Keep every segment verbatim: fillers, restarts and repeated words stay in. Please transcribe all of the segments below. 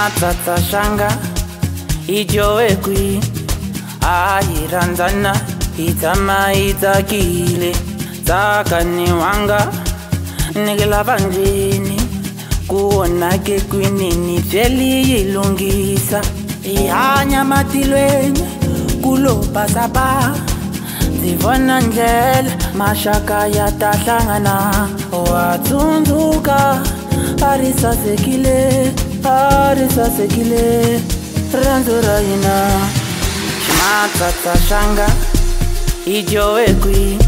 Shimatsatsa shanga ijowe kwi ayiranzana itama itakile zakani wanga nikilava njini kuonake kwinini vyeli yilungisa ihanya matilweni kulopasapa zivona ndlela mashaka yatahlangana watunduka arisasekile arisasekile ranzura ina shimatsatsa shanga ijowe kwi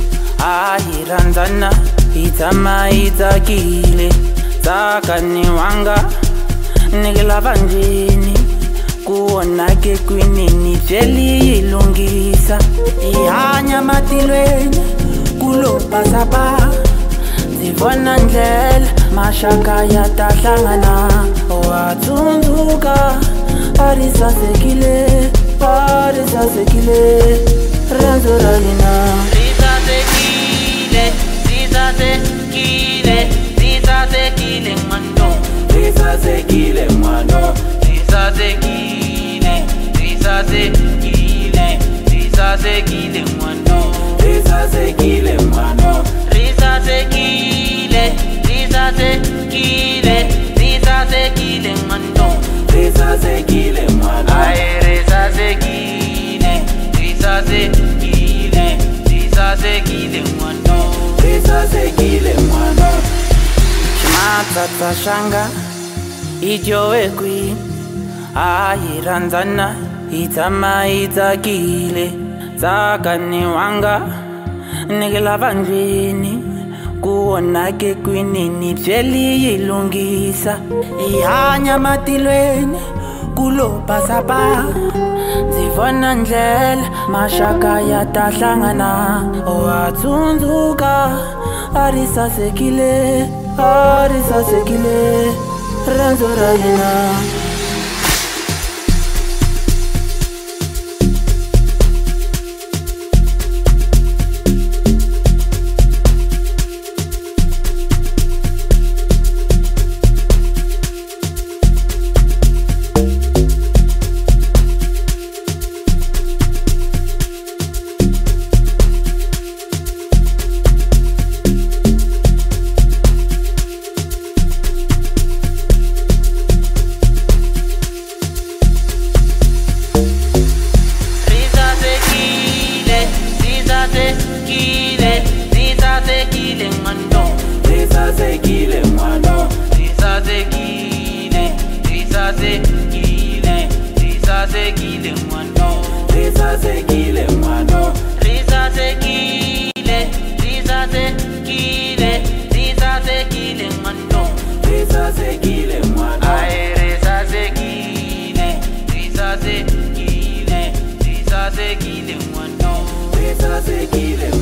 ayiranzana itama itakile zakani wanga nikilava njini kuonake kwinini vyeli yilungisa ihanya matilweni kulopasapa zivona ndlela mashaka yatahlangana watunduka arisasekile arisasekile ranzura ina risasekile risasekile risasekile mano risasekile mano risasekile risasekile risasekile mano risasekile mano risasekile risasekile risasekile mano risasekile mano ay risasekile risasekile risasekile mano risasekile mano shimatsatsa shanga ijowe kwi ayiranzana itama itakile zakani wanga nikilava njini kuonake kwinini vyeli yilungisa ihanya matilweni kulopasapa zivona ndlela mashaka yatahlangana watunduka arisasekile arisasekile ranzura ina risasekile mano risasekile mano risasekile risasekile risasekile mano risasekile mano risasekile risasekile risasekile mano risasekile mano ay risasekile risasekile risasekile mano risasekile